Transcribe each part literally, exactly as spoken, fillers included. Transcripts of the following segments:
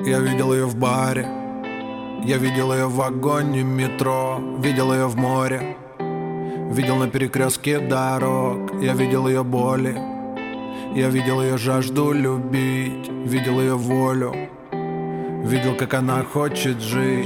Я видел ее в баре, я видел ее в вагоне метро, видел ее в море, видел на перекрестке дорог. Я видел ее боли, я видел ее жажду любить, видел ее волю, видел, как она хочет жить.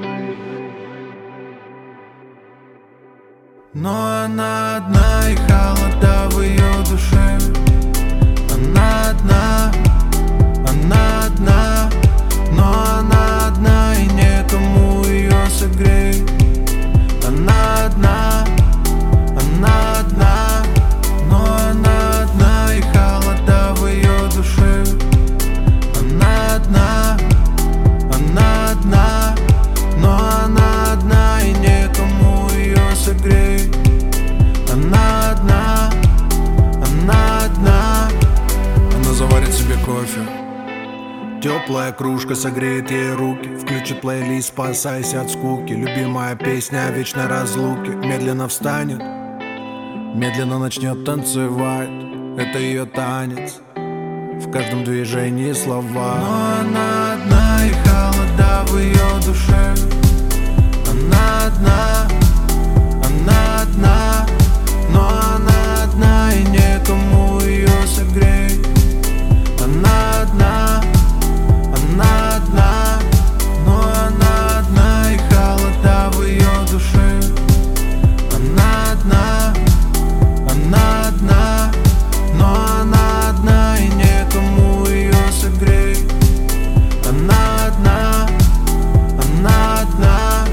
Но она одна, и холода в ее душе. Она одна, она одна, но она одна, и некому ее согреть. Она одна, она одна, но она одна, и холода в ее душе. Она одна, она одна, но она одна, и некому ее согреть. Она одна, она одна. Она заварит себе кофе, теплая кружка согреет ей руки. Включит плейлист, спасайся от скуки. Любимая песня о вечной разлуке. Медленно встанет, медленно начнет танцевать. Это ее танец, в каждом движении слова. Но она одна, и холода в ее душе. Она одна, она одна, но она одна, и некому ее согреть. Она одна, она одна, но она одна, и холода в ее душе. Она одна, она одна, но она одна, и некому ее согреть. Она одна, она одна.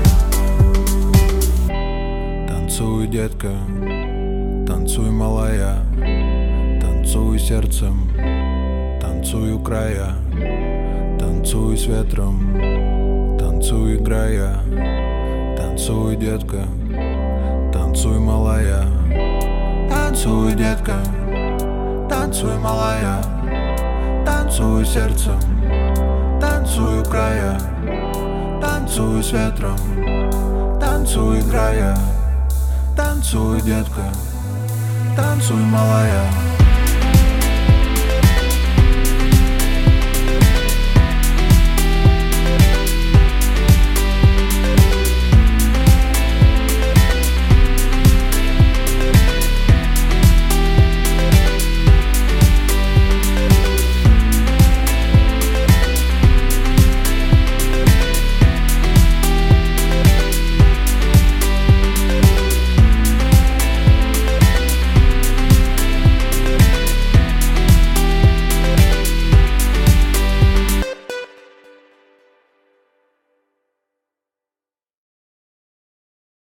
Танцуй, детка, танцуй, малая, танцуй сердцем, танцуй у края. Танцуй с ветром, танцуй, играя. Танцуй, детка, танцуй, малая. Танцуй, детка, танцуй, малая. Танцуй сердцем, танцуй у края. Танцуй с ветром, танцуй, играя. Танцуй, детка, танцуй, малая.